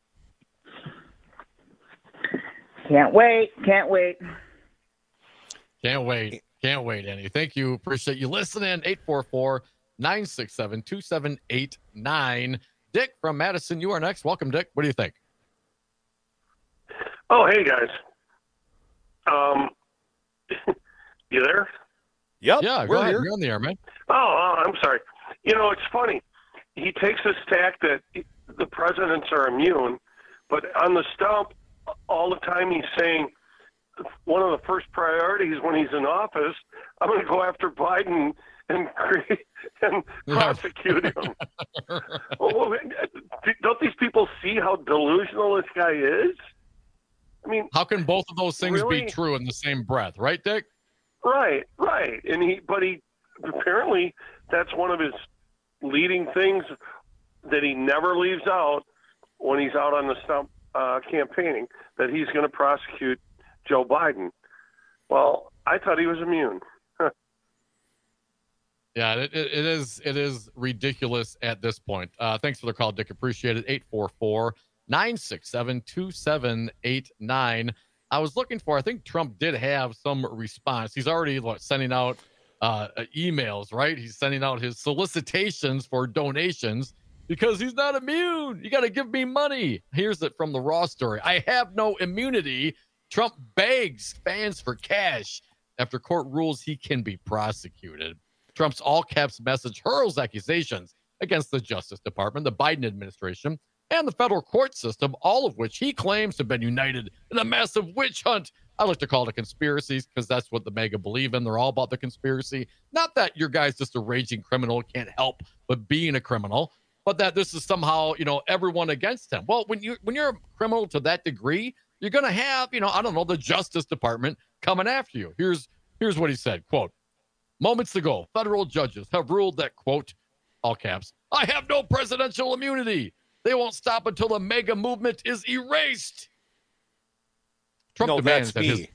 Can't wait. Can't wait. Can't wait. Can't wait, Annie. Thank you. Appreciate you listening. 844-967-2789. Dick from Madison, you are next. Welcome, Dick. What do you think? Oh, hey, guys. You there? Yep. Yeah, go ahead. You're on the air, man. Oh, I'm sorry. It's funny. He takes this tack that the presidents are immune, but on the stump, all the time he's saying one of the first priorities when he's in office, I'm going to go after Biden and prosecute him. Don't these people see how delusional this guy is? I mean, how can both of those things really be true in the same breath, right, Dick? Right. And he apparently that's one of his leading things that he never leaves out when he's out on the stump campaigning, that he's going to prosecute Joe Biden. Well, I thought he was immune. Yeah, it is ridiculous at this point. Thanks for the call, Dick. Appreciate it. 844-967-2789. I was looking for, I think Trump did have some response. He's already sending out emails, right? He's sending out his solicitations for donations because he's not immune. You got to give me money. Here's it from the Raw story. I have no immunity. Trump begs fans for cash after court rules he can be prosecuted. Trump's all-caps message hurls accusations against the Justice Department, the Biden administration, and the federal court system, all of which he claims have been united in a massive witch hunt. I like to call it a conspiracy because that's what the MAGA believe in. They're all about the conspiracy. Not that your guy's just a raging criminal, can't help but being a criminal, but that this is somehow, everyone against him. Well, when you're a criminal to that degree, you're going to have, the Justice Department coming after you. Here's what he said, quote, "Moments ago, federal judges have ruled that," quote, all caps, "I have no presidential immunity. They won't stop until the MAGA movement is erased." Trump demands that's me.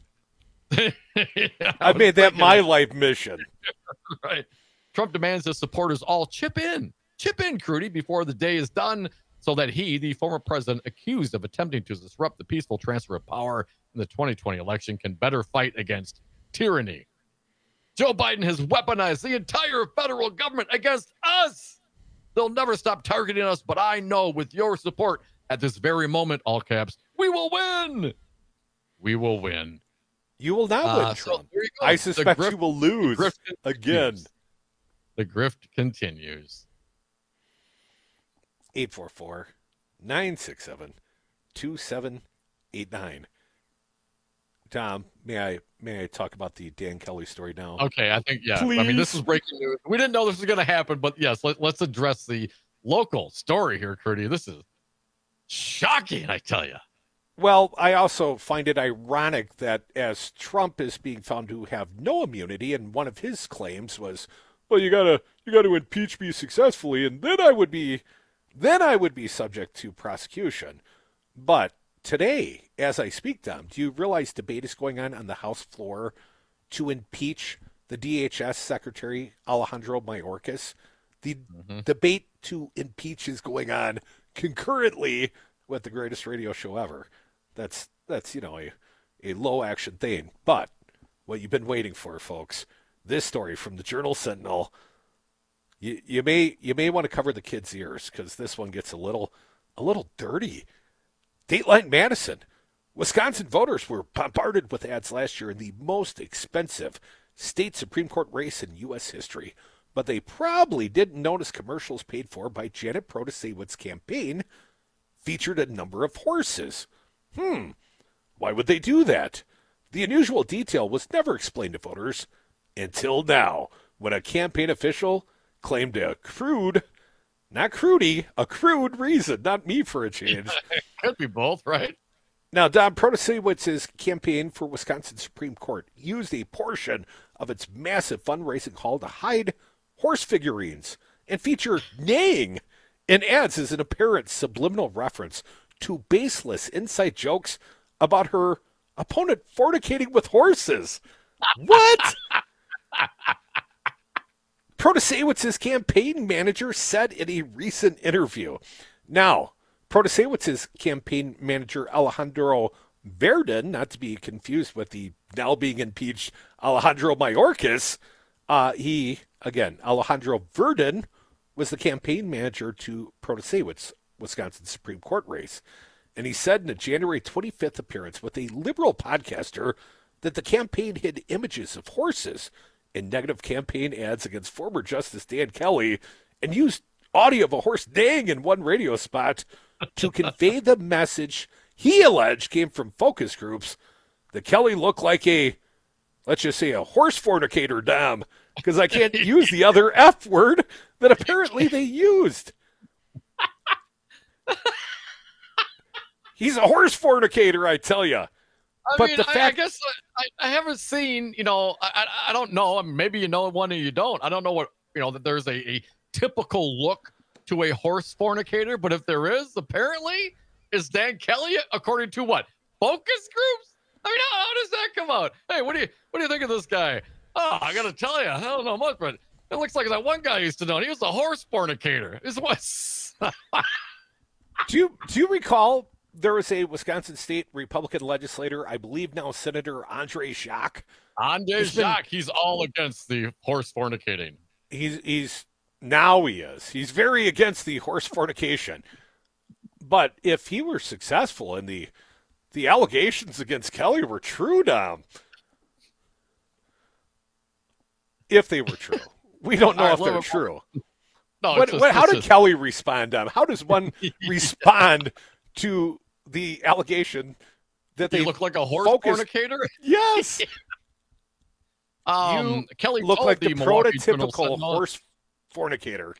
I made that my life mission. Right. Trump demands his supporters all chip in, Crudy, before the day is done, so that he, the former president accused of attempting to disrupt the peaceful transfer of power in the 2020 election, can better fight against tyranny. Joe Biden has weaponized the entire federal government against us. They'll never stop targeting us, but I know with your support at this very moment, all caps, we will win. We will win. You will not win, Trump. I suspect you will lose again. The grift continues. 844-967-2789. Tom, may I talk about the Dan Kelly story now? Okay, I think, yeah. Please? I mean, this is breaking news. We didn't know this was going to happen, but yes, let's address the local story here, Curdy. This is shocking, I tell you. Well, I also find it ironic that as Trump is being found to have no immunity, and one of his claims was, well, you gotta impeach me successfully, and then I would be subject to prosecution. But today, as I speak, Tom, do you realize debate is going on the House floor to impeach the DHS Secretary Alejandro Mayorkas? The debate to impeach is going on concurrently with the greatest radio show ever. That's a low action thing. But what you've been waiting for, folks, this story from the Journal-Sentinel. You may want to cover the kids' ears because this one gets a little dirty. Dateline Madison. Wisconsin voters were bombarded with ads last year in the most expensive state Supreme Court race in U.S. history, but they probably didn't notice commercials paid for by Janet Protasewicz campaign featured a number of horses. Why would they do that? The unusual detail was never explained to voters until now, when a campaign official claimed a crude Not Crudy, a crude reason, not me for a change. Could be both, right? Now, Don Protasewicz's campaign for Wisconsin Supreme Court used a portion of its massive fundraising haul to hide horse figurines and feature neighing in ads as an apparent subliminal reference to baseless inside jokes about her opponent fornicating with horses. What? Protasewicz's campaign manager said in a recent interview. Now, Protasewicz's campaign manager, Alejandro Verdun, not to be confused with the now being impeached Alejandro Mayorkas, Alejandro Verdun was the campaign manager to Protasewicz, Wisconsin Supreme Court race. And he said in a January 25th appearance with a liberal podcaster that the campaign hid images of horses in negative campaign ads against former Justice Dan Kelly and used audio of a horse neighing in one radio spot to convey the message he alleged came from focus groups that Kelly looked like let's just say a horse fornicator, Dom, because I can't use the other F word that apparently they used. He's a horse fornicator, I tell you. I guess I haven't seen, I don't know. Maybe you know one or you don't. I don't know what, that there's a typical look to a horse fornicator, but if there is, apparently, is Dan Kelly, according to what? Focus groups? I mean, how does that come out? Hey, what do you think of this guy? Oh, I got to tell you, I don't know much, but it looks like that one guy I used to know. He was a horse fornicator. Is what? Do you recall there was a Wisconsin State Republican legislator, I believe now Senator Andre Jacques? Andre Jacques, he's all against the horse fornicating. He's very against the horse fornication. But if he were successful and the allegations against Kelly were true, Dom, if they were true, we don't know if they're true. No, how did Kelly respond, Dom? How does one respond to the allegation that they look like a horse fornicator? Yes. Kelly look like the Milwaukee prototypical horse fornicator.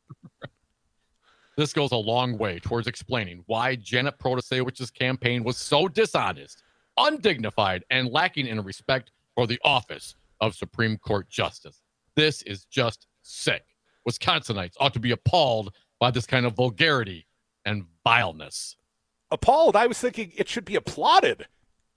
This goes a long way towards explaining why Janet Protasewicz's campaign was so dishonest, undignified, and lacking in respect for the office of Supreme Court Justice. This is just sick. Wisconsinites ought to be appalled by this kind of vulgarity and vileness. Appalled? I was thinking it should be applauded.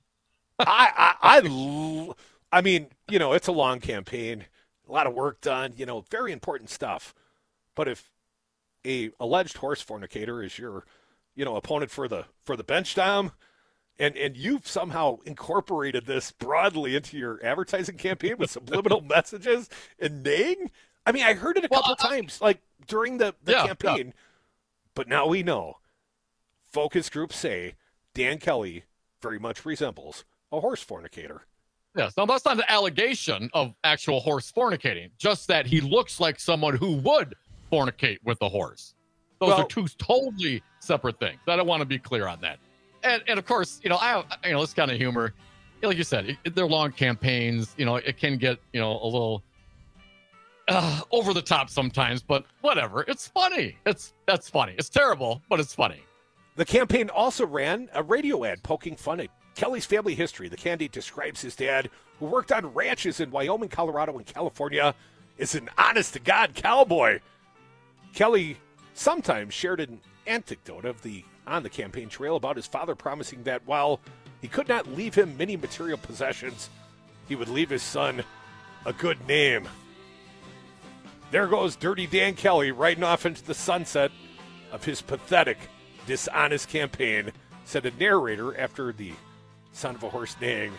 I mean, it's a long campaign, a lot of work done, very important stuff. But if a alleged horse fornicator is your, opponent for the bench, Dom, and you've somehow incorporated this broadly into your advertising campaign with subliminal messages and neighing. I mean, I heard it a couple times, like during the campaign, yeah. But now we know. Focus groups say Dan Kelly very much resembles a horse fornicator. Yes, now that's not an allegation of actual horse fornicating, just that he looks like someone who would fornicate with a horse. Those are two totally separate things. I don't want to be clear on that. And of course, this kind of humor, like you said, they're long campaigns. It can get, a little over the top sometimes, but whatever. It's funny. That's funny. It's terrible, but it's funny. The campaign also ran a radio ad poking fun at Kelly's family history. The candidate describes his dad, who worked on ranches in Wyoming, Colorado, and California, as an honest-to-God cowboy. Kelly sometimes shared an anecdote on the campaign trail about his father promising that while he could not leave him many material possessions, he would leave his son a good name. There goes Dirty Dan Kelly riding off into the sunset of his pathetic, dishonest campaign, said a narrator after the son of a horse neighing.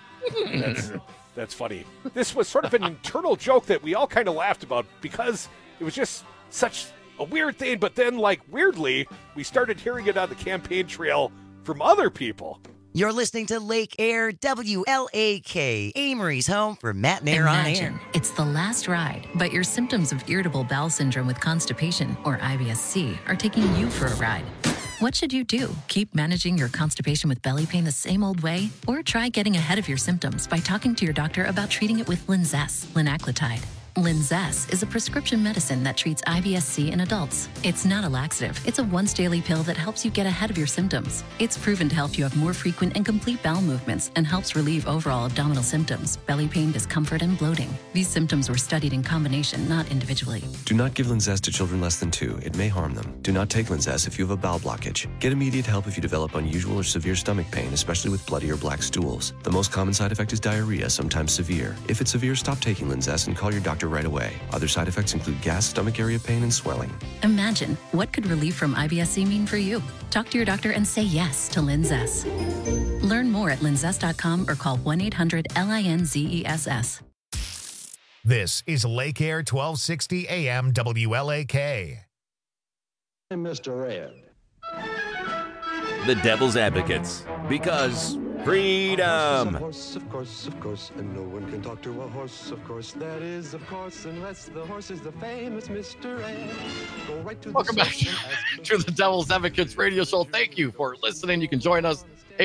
That's funny. This was sort of an internal joke that we all kind of laughed about because it was just such a weird thing, but then, weirdly, we started hearing it on the campaign trail from other people. You're listening to Lake Air, WLAK, Amory's home for Matt Nair on Air. It's the last ride, but your symptoms of irritable bowel syndrome with constipation, or IBS-C, are taking you for a ride. What should you do? Keep managing your constipation with belly pain the same old way? Or try getting ahead of your symptoms by talking to your doctor about treating it with Linzess, linaclotide. Linzess is a prescription medicine that treats IBS-C in adults. It's not a laxative. It's a once-daily pill that helps you get ahead of your symptoms. It's proven to help you have more frequent and complete bowel movements and helps relieve overall abdominal symptoms, belly pain, discomfort, and bloating. These symptoms were studied in combination, not individually. Do not give Linzess to children less than 2. It may harm them. Do not take Linzess if you have a bowel blockage. Get immediate help if you develop unusual or severe stomach pain, especially with bloody or black stools. The most common side effect is diarrhea, sometimes severe. If it's severe, stop taking Linzess and call your doctor right away. Other side effects include gas, stomach area pain, and swelling. Imagine, what could relief from IBS-C mean for you? Talk to your doctor and say yes to Linzess. Learn more at linzess.com or call 1-800-LINZESS. This is Lake Air 1260 AM WLAK. I'm Mr. Red. The Devil's Advocates, because freedom. Of course, and no one can talk to a horse, of course. That is, of course, unless the horse is the famous Mr. Ed. Go right to Welcome back to the Devil's Advocates radio show. Thank you for listening. You can join us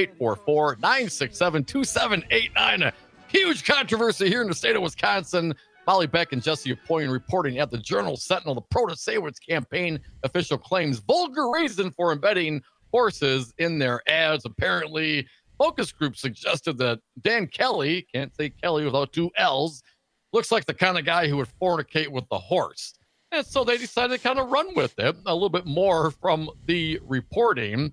844-967-2789. A huge controversy here in the state of Wisconsin. Molly Beck and Jesse Apoyan reporting at the Journal-Sentinel. The Protasewicz campaign official claims vulgar reason for embedding horses in their ads. Apparently, focus group suggested that Dan Kelly, can't say Kelly without 2 L's, looks like the kind of guy who would fornicate with the horse. And so they decided to kind of run with it. A little bit more from the reporting.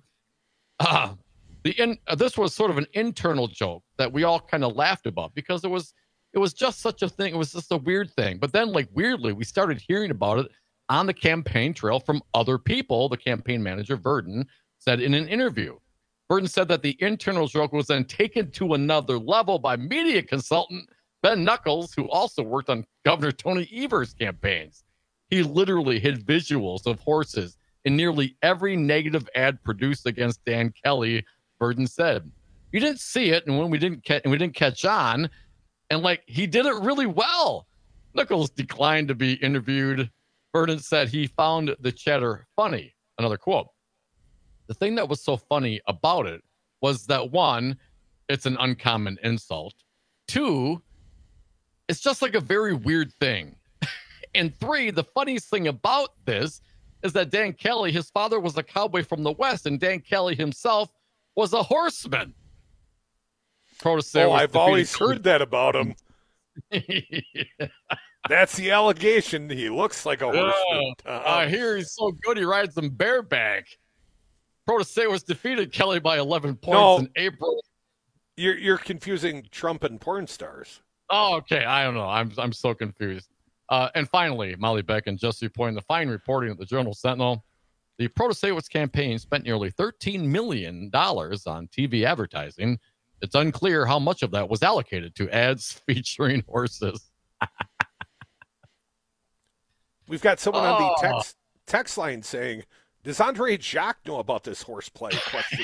This was sort of an internal joke that we all kind of laughed about because it was just such a thing. It was just a weird thing. But then, like, weirdly, we started hearing about it on the campaign trail from other people. The campaign manager, Verdon, said in an interview. Verdon said that the internal joke was then taken to another level by media consultant Ben Knuckles, who also worked on Governor Tony Evers' campaigns. He literally hid visuals of horses in nearly every negative ad produced against Dan Kelly, Verdon said. You didn't see it, and when we didn't catch on, and like he did it really well. Knuckles declined to be interviewed. Verdon said he found the chatter funny. Another quote. The thing that was so funny about it was that 1, it's an uncommon insult. 2, it's just like a very weird thing. And 3, the funniest thing about this is that Dan Kelly, his father was a cowboy from the West, and Dan Kelly himself was a horseman. I've always heard that about him. Yeah. That's the allegation. He looks like a horseman. I hear he's so good he rides them bareback. Protasewicz defeated Kelly by 11 points in April. You're confusing Trump and porn stars. Oh, okay. I don't know. I'm so confused. And finally, Molly Beck and Jesse Apoyan, the fine reporting at the Journal-Sentinel. The Protasewicz campaign spent nearly $13 million on TV advertising. It's unclear how much of that was allocated to ads featuring horses. We've got someone on the text line saying, does Andre Jacques know about this horseplay?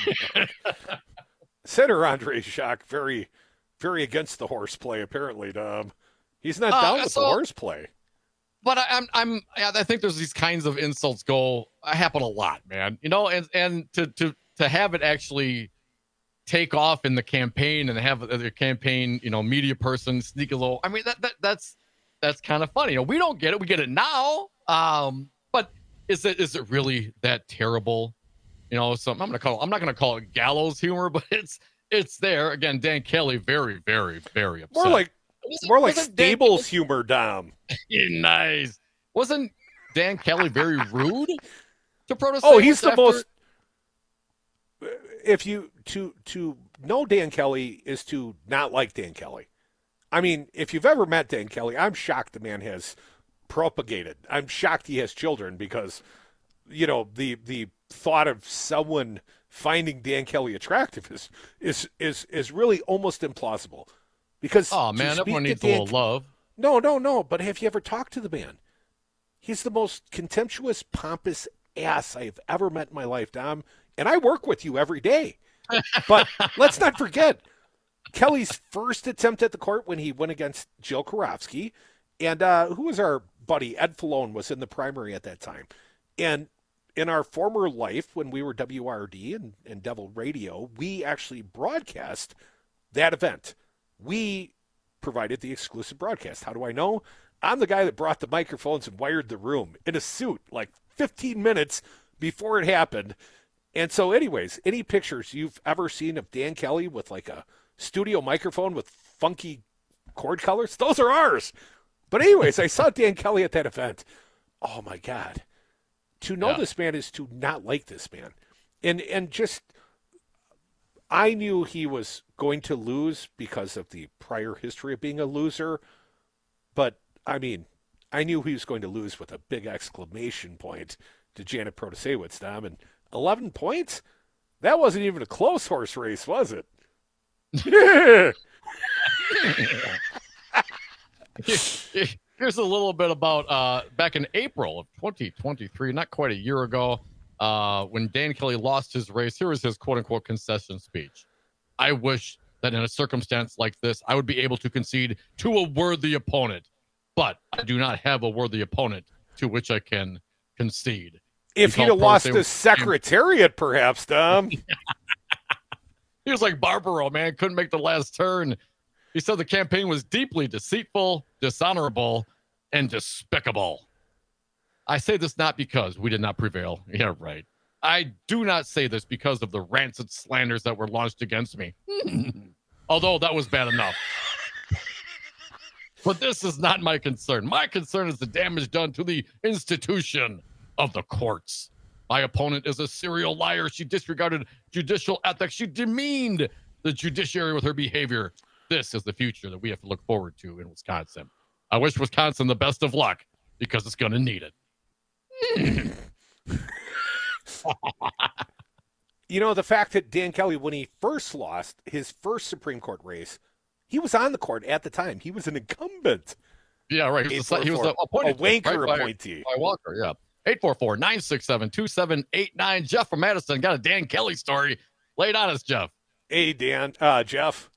Senator Andre Jacques, very, very against the horseplay, apparently. He's not down with the horseplay. But I think there's these kinds of insults happen a lot, man. You know, and to have it actually take off in the campaign and have the campaign, media person sneak a little. I mean, that's kind of funny. We don't get it. We get it now. But is it really that terrible? So I'm not going to call it gallows humor, but it's there. Again, Dan Kelly, very, very, very upset. More like Stables humor, Dom. Nice. Wasn't Dan Kelly very rude to Protasewicz? Oh, he's the most. If you to know Dan Kelly is to not like Dan Kelly. I mean, if you've ever met Dan Kelly, I'm shocked the man has propagated. I'm shocked he has children because, the thought of someone finding Dan Kelly attractive is really almost implausible. Because everyone needs a little love. No. But have you ever talked to the man? He's the most contemptuous, pompous ass I've ever met in my life, Dom. And I work with you every day. But let's not forget Kelly's first attempt at the court when he went against Jill Karofsky. And who was our buddy? Ed Falone was in the primary at that time. And in our former life, when we were WRD and Devil Radio, we actually broadcast that event. We provided the exclusive broadcast. How do I know? I'm the guy that brought the microphones and wired the room in a suit like 15 minutes before it happened. And so anyways, any pictures you've ever seen of Dan Kelly with like a studio microphone with funky cord colors, those are ours. But anyways, I saw Dan Kelly at that event. Oh my God. To know this man is to not like this man. And just, I knew he was going to lose because of the prior history of being a loser. But, I mean, I knew he was going to lose with a big exclamation point to Janet Protasewicz, Dom. And 11 points? That wasn't even a close horse race, was it? Here's a little bit about back in April of 2023, not quite a year ago, when Dan Kelly lost his race. Here was his quote-unquote concession speech. I wish that in a circumstance like this, I would be able to concede to a worthy opponent, but I do not have a worthy opponent to which I can concede. If he'd have lost the Secretariat, perhaps, Dom. He was like Barbaro, man. Couldn't make the last turn. He said the campaign was deeply deceitful, dishonorable, and despicable. I say this not because we did not prevail. Yeah, right. I do not say this because of the rancid slanders that were launched against me. Although that was bad enough. But this is not my concern. My concern is the damage done to the institution of the courts. My opponent is a serial liar. She disregarded judicial ethics. She demeaned the judiciary with her behavior. This is the future that we have to look forward to in Wisconsin. I wish Wisconsin the best of luck because it's going to need it. You know, the fact that Dan Kelly, when he first lost his first Supreme Court race, he was on the court at the time. He was an incumbent. Yeah, right. He was the appointed, a wanker right, appointee. By Walker, yeah. 844-967-2789. Jeff from Madison got a Dan Kelly story. Lay it on us, Jeff. Hey, Dan. Jeff.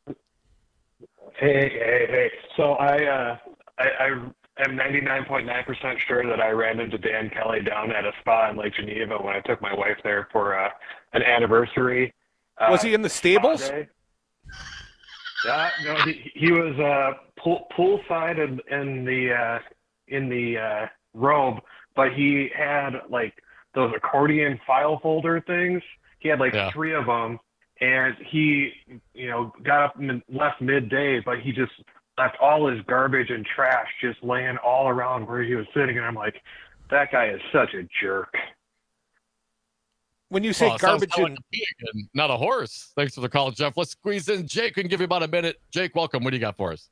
Hey. So I am 99.9% sure that I ran into Dan Kelly down at a spa in Lake Geneva when I took my wife there for an anniversary. Was he in the stables? Yeah, no, he was poolside in the robe, but he had like those accordion file folder things. He had like 3 of them, and he, got up and left midday, but he just left all his garbage and trash just laying all around where he was sitting, and I'm like, that guy is such a jerk. When you say garbage and not a horse. Thanks for the call, Jeff. Let's squeeze in Jake and give you about a minute. Jake, welcome. What do you got for us?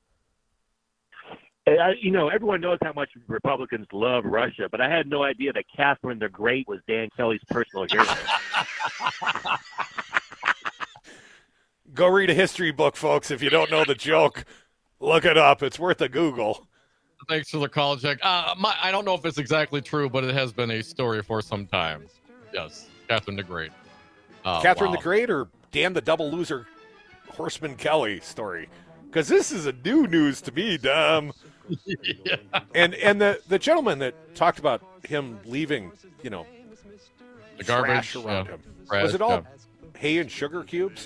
Everyone knows how much Republicans love Russia, but I had no idea that Catherine the Great was Dan Kelly's personal hero. Go read a history book, folks. If you don't know the joke, look it up. It's worth a Google. Thanks for the call, Jake. I don't know if it's exactly true, but it has been a story for some time. Yes. Catherine the Great. Catherine the Great or Dan the Double Loser Horseman Kelly story? Because this is a new news to me, Dom. Yeah. And the gentleman that talked about him leaving, the garbage around him. Trash, was it all hay and sugar cubes?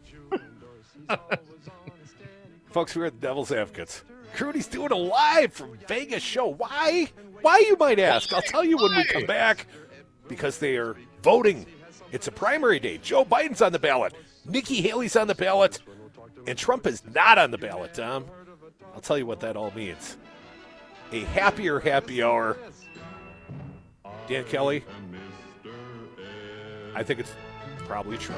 Folks, we're at the Devil's Advocates. Crudy's doing a live from Vegas show. Why? Why, you might ask? I'll tell you when we come back. Because they are voting. It's a primary day. Joe Biden's on the ballot. Nikki Haley's on the ballot. And Trump is not on the ballot, Tom. I'll tell you what that all means. A happier happy hour. Dan Kelly, I think it's probably true.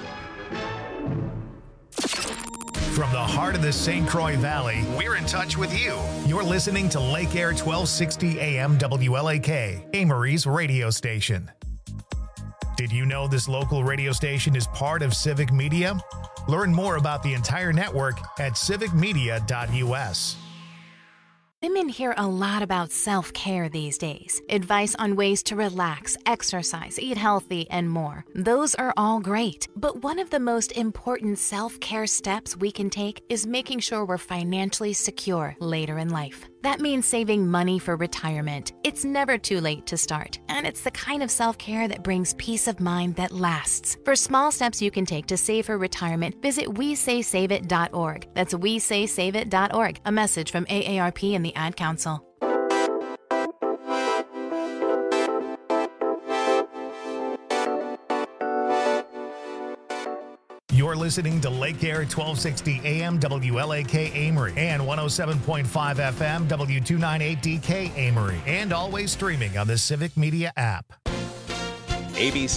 From the heart of the St. Croix Valley, we're in touch with you. You're listening to Lake Air 1260 AM WLAK, Amory's radio station. Did you know this local radio station is part of Civic Media? Learn more about the entire network at civicmedia.us. Women hear a lot about self-care these days. Advice on ways to relax, exercise, eat healthy, and more. Those are all great. But one of the most important self-care steps we can take is making sure we're financially secure later in life. That means saving money for retirement. It's never too late to start, and it's the kind of self-care that brings peace of mind that lasts. For small steps you can take to save for retirement, visit WeSaySaveIt.org. That's WeSaySaveIt.org. A message from AARP and the Ad Council. You're listening to Lake Air 1260 AM WLAK Amory and 107.5 FM W298DK Amory, and always streaming on the Civic Media app. ABC